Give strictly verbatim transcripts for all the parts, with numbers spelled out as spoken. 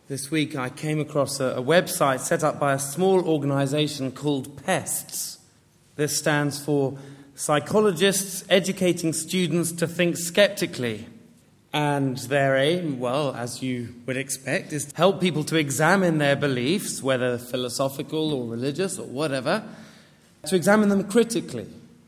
This week I came across a, a website set up by a small organisation called PESTS. This stands for Psychologists Educating Students to Think Skeptically. And their aim, well, as you would expect, is to help people to examine their beliefs, whether philosophical or religious or whatever, to examine them critically.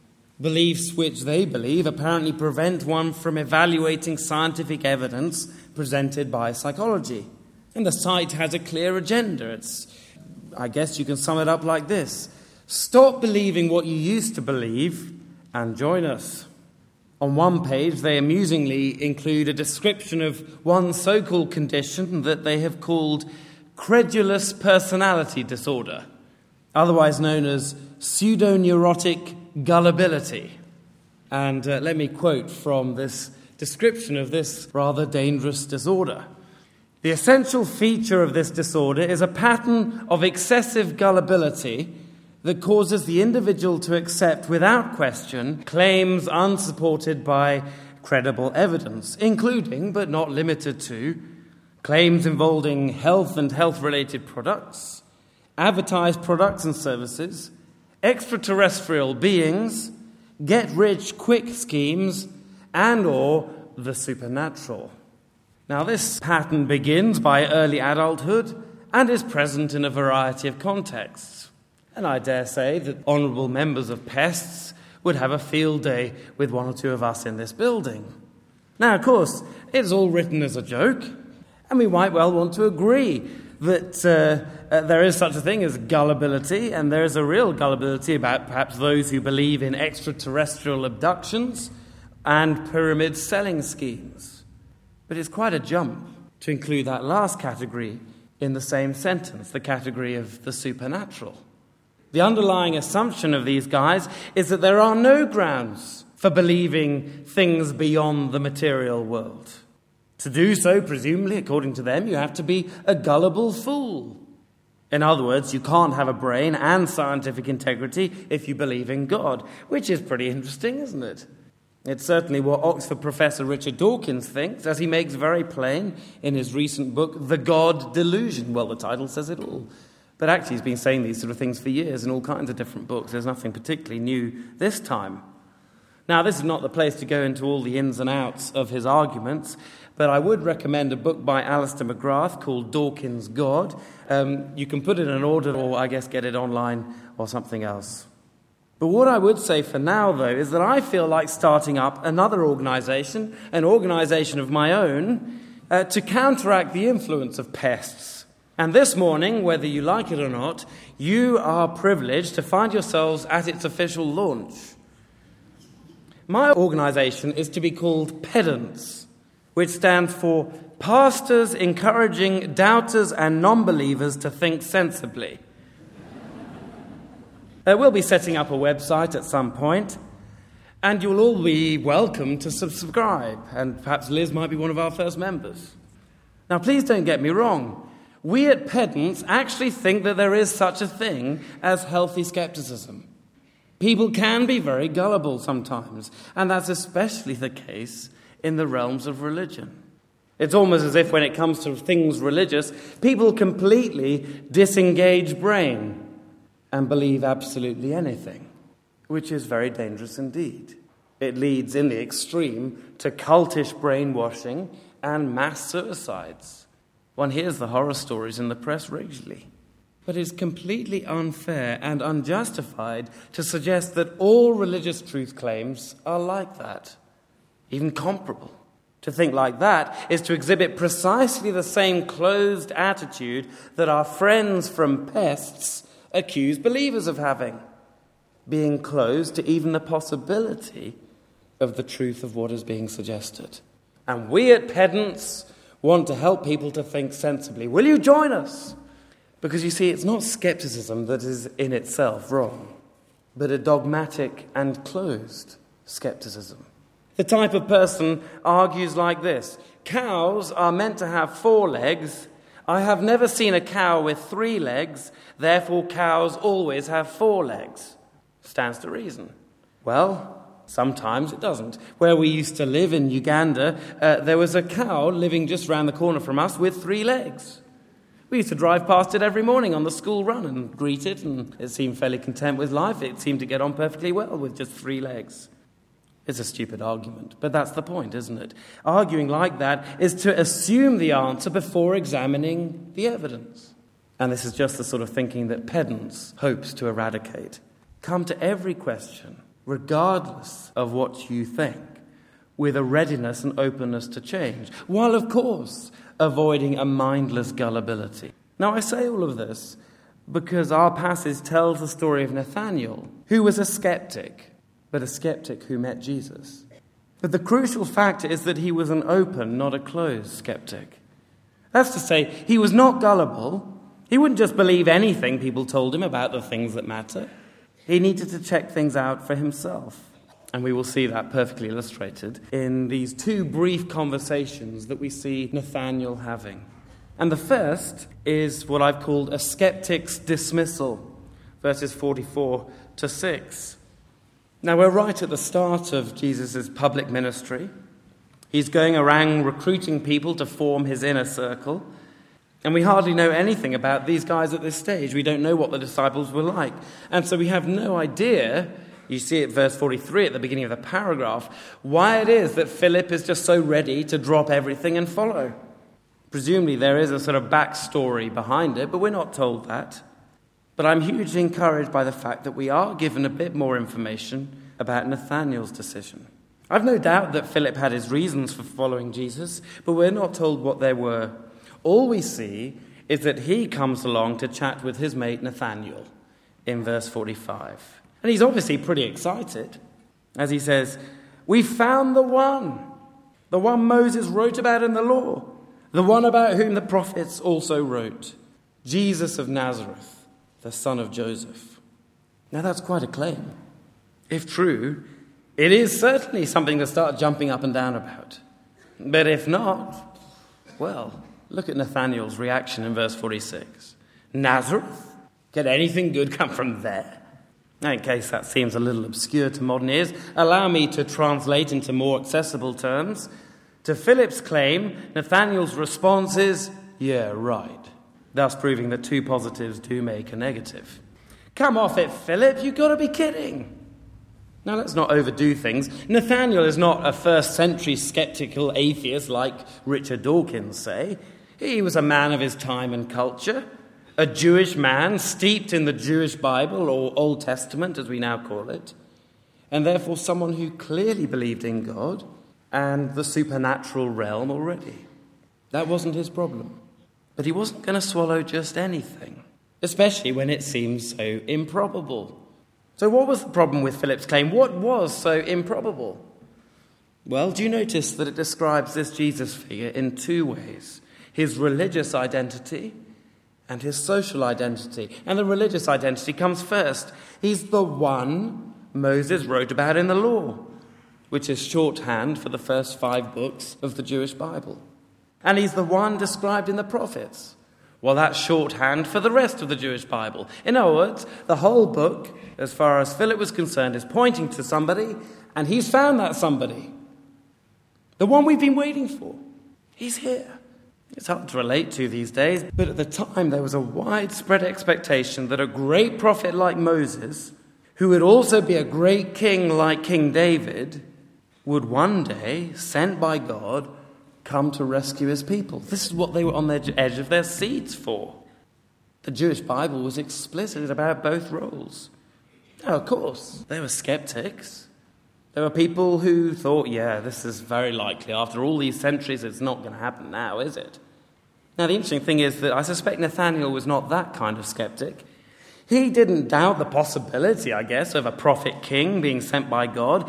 Beliefs which they believe apparently prevent one from evaluating scientific evidence presented by psychology. And the site has a clear agenda. It's, I guess you can sum it up like this. Stop believing what you used to believe and join us. On one page, they amusingly include a description of one so-called condition that they have called credulous personality disorder, otherwise known as pseudoneurotic gullibility. And uh, let me quote from this description of this rather dangerous disorder. The essential feature of this disorder is a pattern of excessive gullibility that causes the individual to accept without question claims unsupported by credible evidence, including, but not limited to, claims involving health and health-related products, advertised products and services, extraterrestrial beings, get-rich-quick schemes, and or the supernatural. Now, this pattern begins by early adulthood and is present in a variety of contexts. And I dare say that honourable members of PESTS would have a field day with one or two of us in this building. Now, of course, it's all written as a joke, and we might well want to agree that uh, uh, there is such a thing as gullibility, and there is a real gullibility about perhaps those who believe in extraterrestrial abductions and pyramid selling schemes. But it's quite a jump to include that last category in the same sentence, the category of the supernatural. The underlying assumption of these guys is that there are no grounds for believing things beyond the material world. To do so, presumably, according to them, you have to be a gullible fool. In other words, you can't have a brain and scientific integrity if you believe in God, which is pretty interesting, isn't it? It's certainly what Oxford professor Richard Dawkins thinks, as he makes very plain in his recent book, The God Delusion. Well, the title says it all. But actually he's been saying these sort of things for years in all kinds of different books. There's nothing particularly new this time. Now, this is not the place to go into all the ins and outs of his arguments, but I would recommend a book by Alistair McGrath called Dawkins' God. Um, you can put it in order or, I guess, get it online or something else. But what I would say for now, though, is that I feel like starting up another organisation, an organisation of my own, uh, to counteract the influence of PESTS. And this morning, whether you like it or not, you are privileged to find yourselves at its official launch. My organisation is to be called PEDANTS, which stands for Pastors Encouraging Doubters and Non-Believers to Think Sensibly. Uh, we'll be setting up a website at some point, and you'll all be welcome to subscribe, and perhaps Liz might be one of our first members. Now, please don't get me wrong. We at PEDANTS actually think that there is such a thing as healthy skepticism. People can be very gullible sometimes, and that's especially the case in the realms of religion. It's almost as if when it comes to things religious, people completely disengage brain and believe absolutely anything, which is very dangerous indeed. It leads in the extreme to cultish brainwashing and mass suicides. One hears the horror stories in the press regularly. But it's completely unfair and unjustified to suggest that all religious truth claims are like that, even comparable. To think like that is to exhibit precisely the same closed attitude that our friends from PESTS accuse believers of having, being closed to even the possibility of the truth of what is being suggested. And we at PEDANTS want to help people to think sensibly. Will you join us? Because you see, it's not skepticism that is in itself wrong, but a dogmatic and closed skepticism. The type of person argues like this: cows are meant to have four legs. I have never seen a cow with three legs, therefore cows always have four legs. Stands to reason. Well, sometimes it doesn't. Where we used to live in Uganda, uh, there was a cow living just round the corner from us with three legs. We used to drive past it every morning on the school run and greet it, and it seemed fairly content with life. It seemed to get on perfectly well with just three legs. It's a stupid argument, but that's the point, isn't it? Arguing like that is to assume the answer before examining the evidence. And this is just the sort of thinking that Pedants hopes to eradicate. Come to every question, regardless of what you think, with a readiness and openness to change, while, of course, avoiding a mindless gullibility. Now, I say all of this because our passage tells the story of Nathanael, who was a skeptic, but a skeptic who met Jesus. But the crucial factor is that he was an open, not a closed skeptic. That's to say, he was not gullible. He wouldn't just believe anything people told him about the things that matter. He needed to check things out for himself. And we will see that perfectly illustrated in these two brief conversations that we see Nathanael having. And the first is what I've called a skeptic's dismissal, verses forty-four to six. Now, we're right at the start of Jesus' public ministry. He's going around recruiting people to form his inner circle. And we hardly know anything about these guys at this stage. We don't know what the disciples were like. And so we have no idea, you see it verse forty-three at the beginning of the paragraph, why it is that Philip is just so ready to drop everything and follow. Presumably there is a sort of backstory behind it, but we're not told that. But I'm hugely encouraged by the fact that we are given a bit more information about Nathanael's decision. I've no doubt that Philip had his reasons for following Jesus, but we're not told what they were. All we see is that he comes along to chat with his mate Nathanael in verse forty-five. And he's obviously pretty excited as he says, "We found the one, the one Moses wrote about in the law, the one about whom the prophets also wrote, Jesus of Nazareth, the son of Joseph." Now that's quite a claim. If true, it is certainly something to start jumping up and down about. But if not, well, look at Nathanael's reaction in verse forty-six. Nazareth? Can anything good come from there? Now, in case that seems a little obscure to modern ears, allow me to translate into more accessible terms. To Philip's claim, Nathanael's response is, yeah, right. Thus proving that two positives do make a negative. Come off it, Philip, you've got to be kidding. Now, let's not overdo things. Nathanael is not a first-century skeptical atheist like Richard Dawkins, say. He was a man of his time and culture, a Jewish man steeped in the Jewish Bible, or Old Testament as we now call it, and therefore someone who clearly believed in God and the supernatural realm already. That wasn't his problem. But he wasn't going to swallow just anything, especially when it seems so improbable. So what was the problem with Philip's claim? What was so improbable? Well, do you notice that it describes this Jesus figure in two ways? His religious identity and his social identity. And the religious identity comes first. He's the one Moses wrote about in the law, which is shorthand for the first five books of the Jewish Bible. And he's the one described in the prophets. Well, that's shorthand for the rest of the Jewish Bible. In other words, the whole book, as far as Philip was concerned, is pointing to somebody, and he's found that somebody. The one we've been waiting for. He's here. It's hard to relate to these days, but at the time there was a widespread expectation that a great prophet like Moses, who would also be a great king like King David, would one day, sent by God, come to rescue his people. This is what they were on the edge of their seats for. The Jewish Bible was explicit about both roles. Now, of course, there were skeptics. There were people who thought, yeah, this is very likely. After all these centuries, it's not going to happen now, is it? Now, the interesting thing is that I suspect Nathanael was not that kind of skeptic. He didn't doubt the possibility, I guess, of a prophet king being sent by God,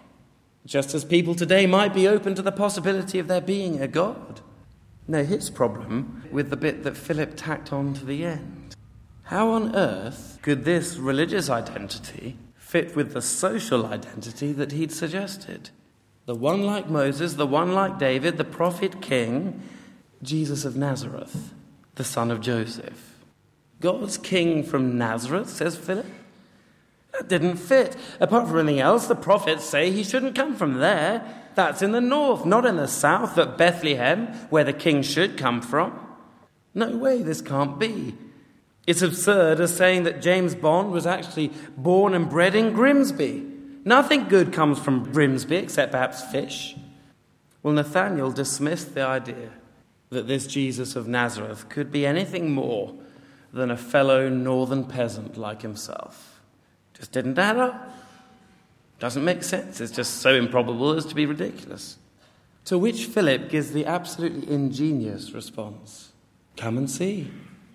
just as people today might be open to the possibility of there being a God. No, his problem with the bit that Philip tacked on to the end. How on earth could this religious identity fit with the social identity that he'd suggested? The one like Moses, the one like David, the prophet king, Jesus of Nazareth, the son of Joseph. God's king from Nazareth, says Philip? That didn't fit. Apart from anything else, the prophets say he shouldn't come from there. That's in the north, not in the south, but Bethlehem, where the king should come from. No way, this can't be. It's absurd as saying that James Bond was actually born and bred in Grimsby. Nothing good comes from Grimsby except perhaps fish. Well, Nathanael dismissed the idea that this Jesus of Nazareth could be anything more than a fellow northern peasant like himself. Just didn't add up. Doesn't make sense. It's just so improbable as to be ridiculous. To which Philip gives the absolutely ingenious response: come and see.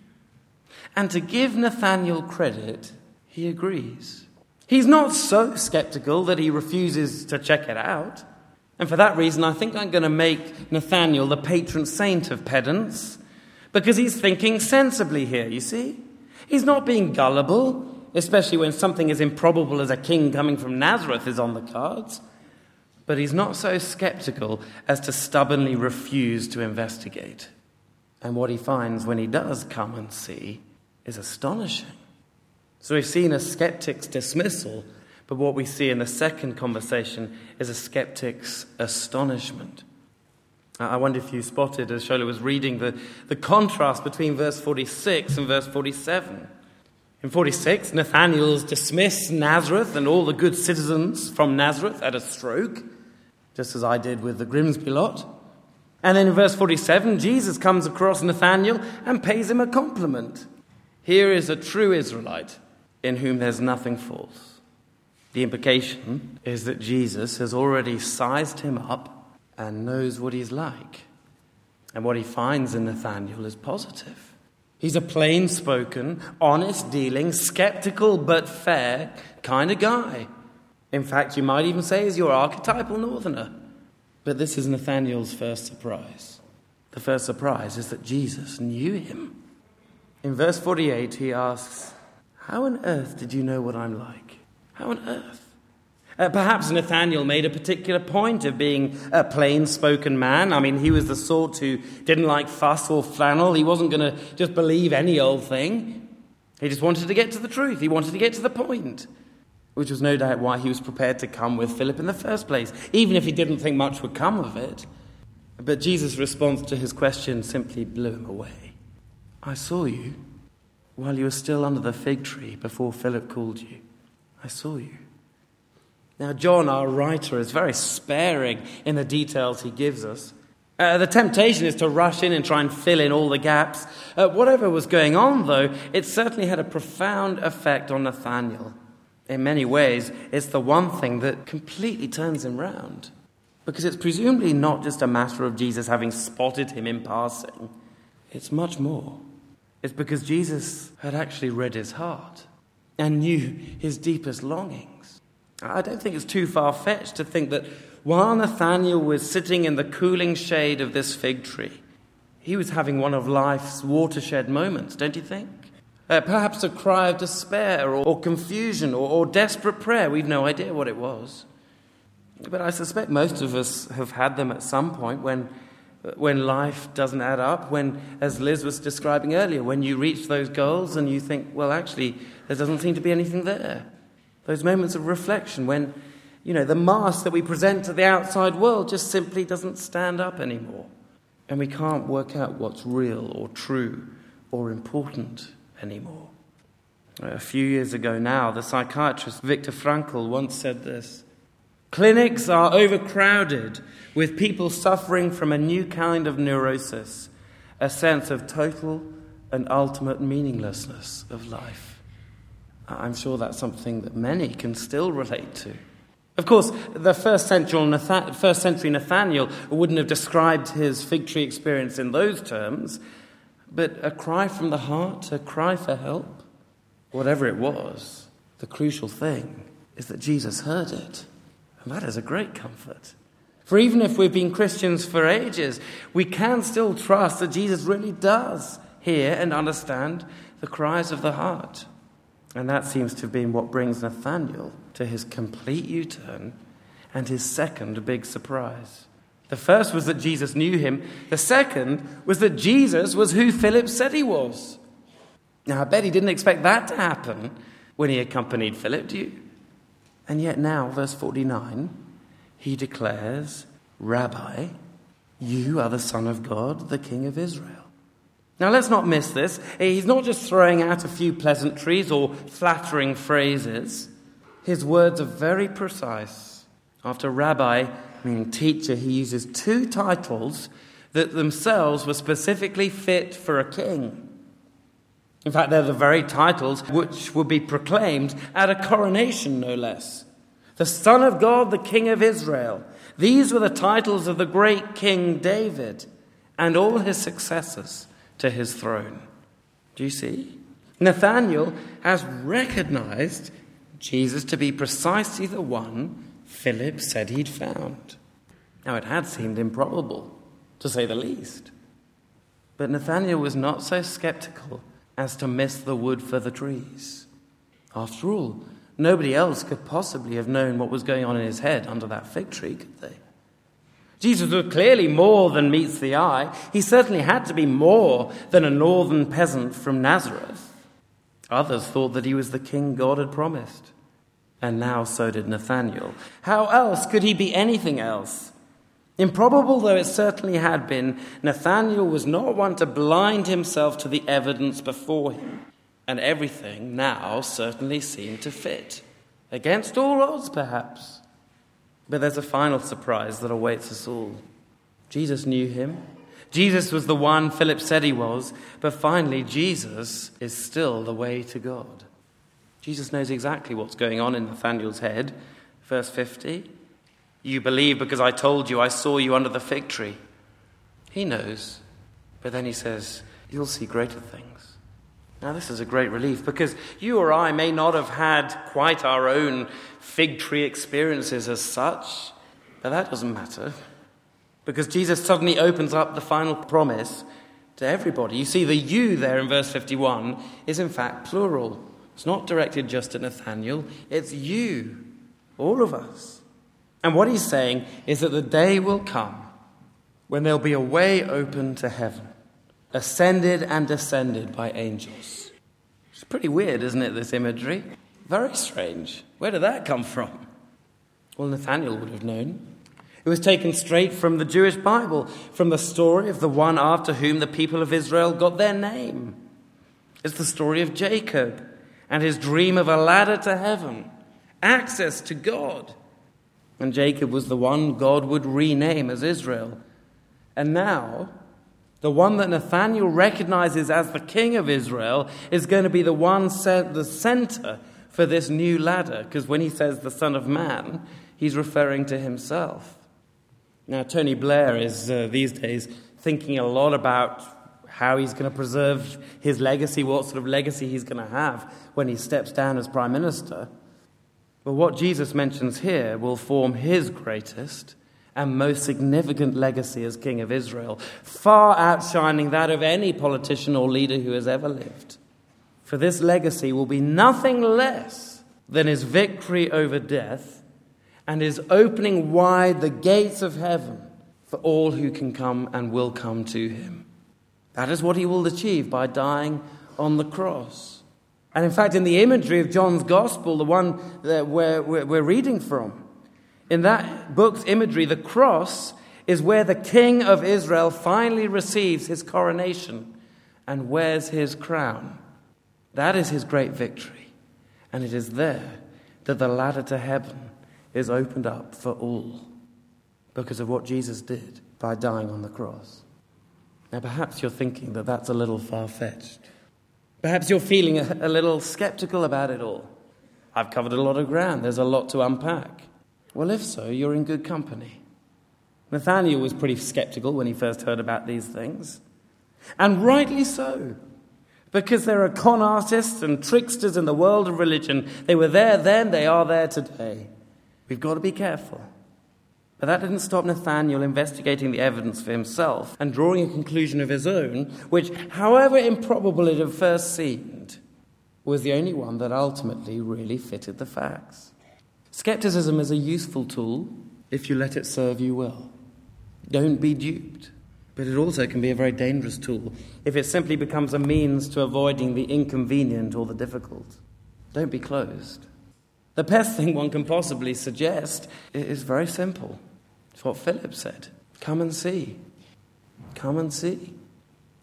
And to give Nathanael credit, he agrees. He's not so skeptical that he refuses to check it out. And for that reason, I think I'm going to make Nathanael the patron saint of pedants, because he's thinking sensibly here, you see. He's not being gullible, especially when something as improbable as a king coming from Nazareth is on the cards. But he's not so skeptical as to stubbornly refuse to investigate. And what he finds when he does come and see is astonishing. So we've seen a skeptic's dismissal, but what we see in the second conversation is a skeptic's astonishment. I wonder if you spotted, as Shola was reading, the, the contrast between verse forty-six and verse forty-seven. In forty-six, Nathanael's dismissed Nazareth and all the good citizens from Nazareth at a stroke, just as I did with the Grimsby lot. And then in verse forty-seven, Jesus comes across Nathanael and pays him a compliment. Here is a true Israelite in whom there's nothing false. The implication is that Jesus has already sized him up and knows what he's like. And what he finds in Nathanael is positive. He's a plain-spoken, honest-dealing, skeptical but fair kind of guy. In fact, you might even say he's your archetypal northerner. But this is Nathanael's first surprise. The first surprise is that Jesus knew him. In verse forty-eight, he asks, "How on earth did you know what I'm like? How on earth?" Uh, perhaps Nathanael made a particular point of being a plain-spoken man. I mean, he was the sort who didn't like fuss or flannel. He wasn't going to just believe any old thing. He just wanted to get to the truth. He wanted to get to the point, which was no doubt why he was prepared to come with Philip in the first place, even if he didn't think much would come of it. But Jesus' response to his question simply blew him away. "I saw you while you were still under the fig tree before Philip called you. I saw you." Now, John, our writer, is very sparing in the details he gives us. Uh, the temptation is to rush in and try and fill in all the gaps. Uh, whatever was going on, though, it certainly had a profound effect on Nathanael. In many ways, it's the one thing that completely turns him round. Because it's presumably not just a matter of Jesus having spotted him in passing. It's much more. It's because Jesus had actually read his heart and knew his deepest longings. I don't think it's too far-fetched to think that while Nathanael was sitting in the cooling shade of this fig tree, he was having one of life's watershed moments, don't you think? Uh, perhaps a cry of despair or, or confusion or, or desperate prayer. We've no idea what it was. But I suspect most of us have had them at some point when, when life doesn't add up, when, as Liz was describing earlier, when you reach those goals and you think, well, actually, there doesn't seem to be anything there. Those moments of reflection when, you know, the mask that we present to the outside world just simply doesn't stand up anymore. And we can't work out what's real or true or important anymore. A few years ago now, the psychiatrist Viktor Frankl once said this: "Clinics are overcrowded with people suffering from a new kind of neurosis, a sense of total and ultimate meaninglessness of life." I'm sure that's something that many can still relate to. Of course, the first century, Nathan- first century Nathanael wouldn't have described his fig tree experience in those terms, but a cry from the heart, a cry for help, whatever it was, the crucial thing is that Jesus heard it. And that is a great comfort. For even if we've been Christians for ages, we can still trust that Jesus really does hear and understand the cries of the heart. And that seems to have been what brings Nathanael to his complete U-turn and his second big surprise. The first was that Jesus knew him. The second was that Jesus was who Philip said he was. Now, I bet he didn't expect that to happen when he accompanied Philip, do you? And yet now, verse forty-nine, he declares, "Rabbi, you are the Son of God, the King of Israel." Now let's not miss this. He's not just throwing out a few pleasantries or flattering phrases. His words are very precise. After rabbi, meaning teacher, he uses two titles that themselves were specifically fit for a king. In fact, they're the very titles which would be proclaimed at a coronation, no less. The Son of God, the King of Israel. These were the titles of the great King David and all his successors to his throne. Do you see? Nathanael has recognized Jesus to be precisely the one Philip said he'd found. Now, it had seemed improbable, to say the least. But Nathanael was not so skeptical as to miss the wood for the trees. After all, nobody else could possibly have known what was going on in his head under that fig tree, could they? Jesus was clearly more than meets the eye. He certainly had to be more than a northern peasant from Nazareth. Others thought that he was the king God had promised. And now so did Nathanael. How else could he be anything else? Improbable though it certainly had been, Nathanael was not one to blind himself to the evidence before him. And everything now certainly seemed to fit. Against all odds, perhaps. But there's a final surprise that awaits us all. Jesus knew him. Jesus was the one Philip said he was. But finally, Jesus is still the way to God. Jesus knows exactly what's going on in Nathanael's head. Verse fifty. You believe because I told you I saw you under the fig tree. He knows. But then he says, you'll see greater things. Now this is a great relief because you or I may not have had quite our own fig tree experiences as such, but that doesn't matter because Jesus suddenly opens up the final promise to everybody. You see, the you there in verse fifty-one is in fact plural. It's not directed just at Nathanael, it's you, all of us. And what he's saying is that the day will come when there'll be a way open to heaven, ascended and descended by angels. It's pretty weird, isn't it, this imagery? Very strange. Where did that come from? Well, Nathanael would have known. It was taken straight from the Jewish Bible, from the story of the one after whom the people of Israel got their name. It's the story of Jacob and his dream of a ladder to heaven, access to God. And Jacob was the one God would rename as Israel. And now, the one that Nathanael recognizes as the king of Israel is going to be the one set the center for this new ladder. Because when he says the Son of Man, he's referring to himself. Now, Tony Blair is uh, these days thinking a lot about how he's going to preserve his legacy, what sort of legacy he's going to have when he steps down as Prime Minister. But what Jesus mentions here will form his greatest and most significant legacy as King of Israel, far outshining that of any politician or leader who has ever lived. For this legacy will be nothing less than his victory over death and his opening wide the gates of heaven for all who can come and will come to him. That is what he will achieve by dying on the cross. And in fact, in the imagery of John's Gospel, the one that we're, we're reading from, in that book's imagery, the cross is where the King of Israel finally receives his coronation and wears his crown. That is his great victory. And it is there that the ladder to heaven is opened up for all because of what Jesus did by dying on the cross. Now, perhaps you're thinking that that's a little far-fetched. Perhaps you're feeling a, a little skeptical about it all. I've covered a lot of ground. There's a lot to unpack. Well, if so, you're in good company. Nathanael was pretty skeptical when he first heard about these things. And rightly so. Because there are con artists and tricksters in the world of religion. They were there then, they are there today. We've got to be careful. But that didn't stop Nathanael investigating the evidence for himself and drawing a conclusion of his own, which, however improbable it at first seemed, was the only one that ultimately really fitted the facts. Skepticism is a useful tool if you let it serve you well. Don't be duped. But it also can be a very dangerous tool if it simply becomes a means to avoiding the inconvenient or the difficult. Don't be closed. The best thing one can possibly suggest is very simple. It's what Philip said. Come and see. Come and see.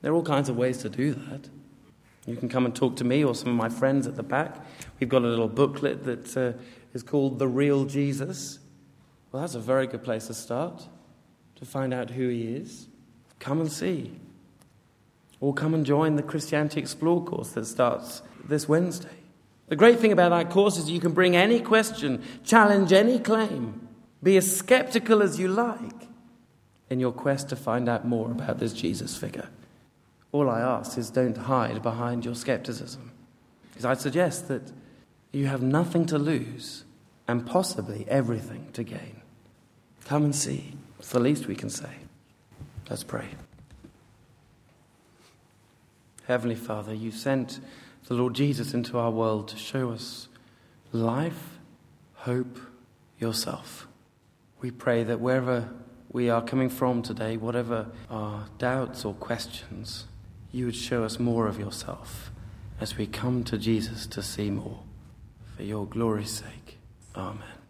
There are all kinds of ways to do that. You can come and talk to me or some of my friends at the back. We've got a little booklet that uh, is called The Real Jesus. Well, that's a very good place to start, to find out who he is. Come and see. Or come and join the Christianity Explore course that starts this Wednesday. The great thing about that course is you can bring any question, challenge any claim, be as skeptical as you like in your quest to find out more about this Jesus figure. All I ask is don't hide behind your skepticism. Because I suggest that you have nothing to lose and possibly everything to gain. Come and see. It's the least we can say. Let's pray. Heavenly Father, you sent the Lord Jesus into our world to show us life, hope, yourself. We pray that wherever we are coming from today, whatever our doubts or questions, you would show us more of yourself as we come to Jesus to see more. For your glory's sake. Amen.